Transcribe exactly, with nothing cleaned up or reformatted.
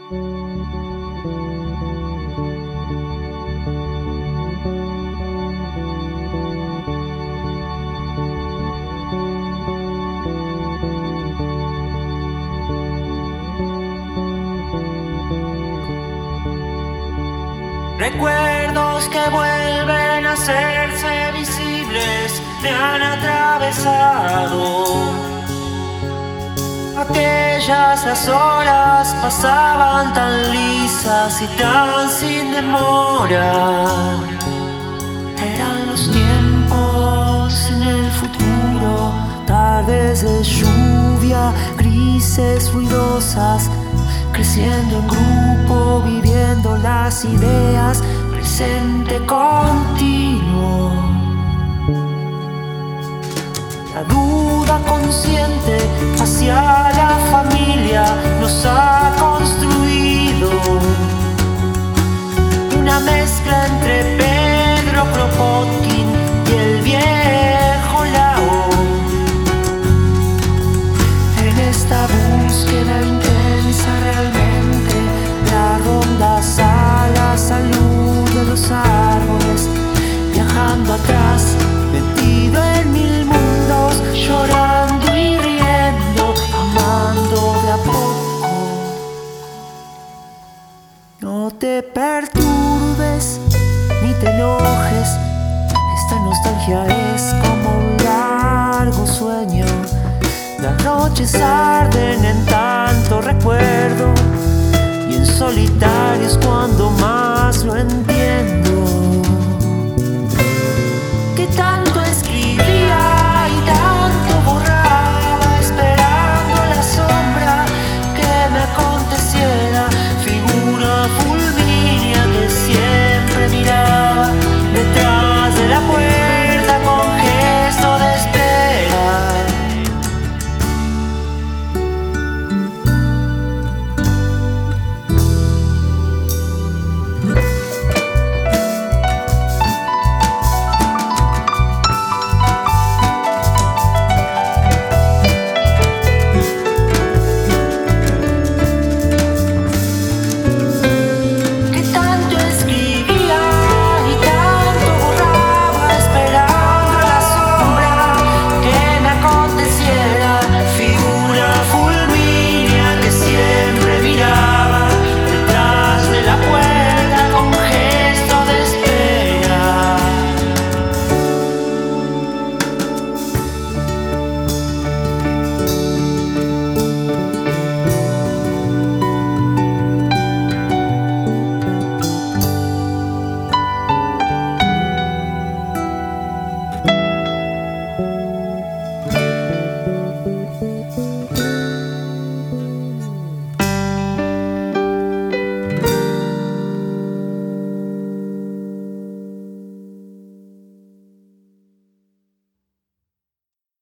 Recuerdos que vuelven a hacerse visibles me han atravesado. Aquellas las horas pasaban tan lisas y tan sin demora. Eran los tiempos en el futuro, tardes de lluvia, grises ruidosas, creciendo en grupo, viviendo las ideas, presente continuo. La duda consciente hacia la familia nos ha construido una mezcla entre Pedro Kropotkin y el viejo Lao. En esta búsqueda intensa realmente la ronda a la salud de los árboles, viajando atrás, metido en mil mundos, llorando y riendo, amando de a poco. No te perturbes ni te enojes, esta nostalgia es como un largo sueño. Las noches arden en tanto recuerdo y en solitario es cuando más lo entiendo.